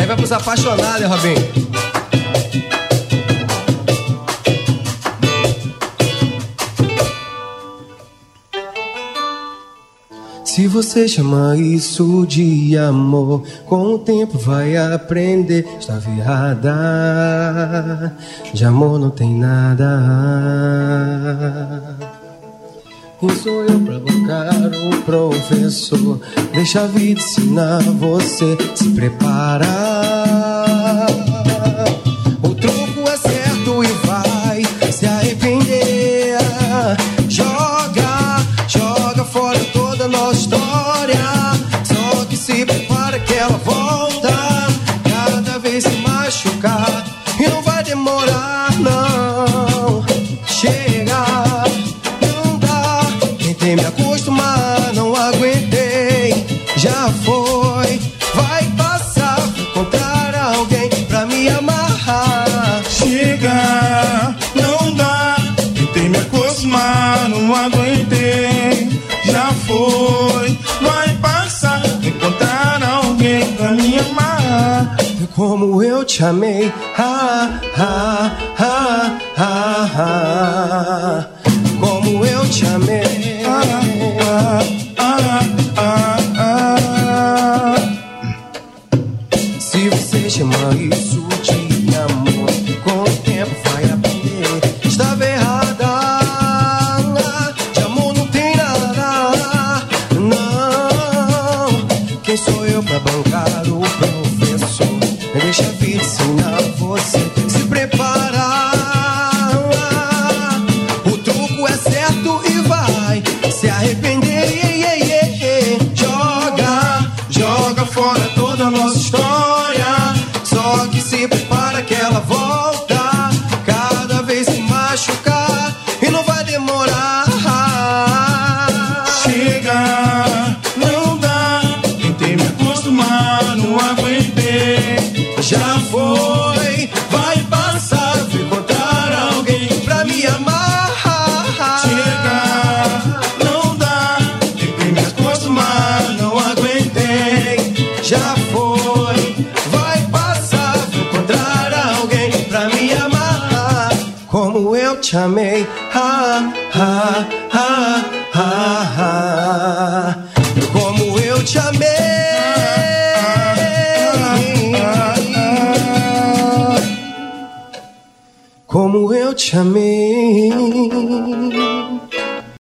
vai pros apaixonados, hein, Robinho? Se você chama isso de amor, com o tempo vai aprender. Estava errada, de amor não tem nada. Quem sou eu pra bancar o professor? Deixa a vida ensinar você, se prepara. O troco é certo e vai se arrepender. Joga fora toda a nossa história. Só que se prepara que ela volta, cada vez se machucar. E não vai demorar, não. Chega, não dá. Tentei me acostumar, não aguentei. Já foi, vai passar. Vou encontrar alguém pra me amarrar. Chega, não dá. Tentei me acostumar, não aguentei. Já foi, vai passar. Vou encontrar alguém pra me amar. Como eu te amei, como eu te amei, Se você chama isso de amor, com o tempo vai aprender. Estava errada, de amor não tem nada. Não, quem sou eu pra bancar o professor? Deixa a vida ensinar você, se prepara. O truco é certo e vai se arrepender. Joga fora toda a nossa história. Só que se prepara que ela volta, cada vez se machucar. E não vai demorar. Chega, não dá. Tentei me acostumar, não aguentei. Já foi, vai passar. Vou encontrar alguém pra me amar. Chega, não dá. Tentei me acostumar, não aguentei. Já foi, vai passar. Vou encontrar alguém pra me amar. Como eu te amei, como eu te amei. Como eu te amei.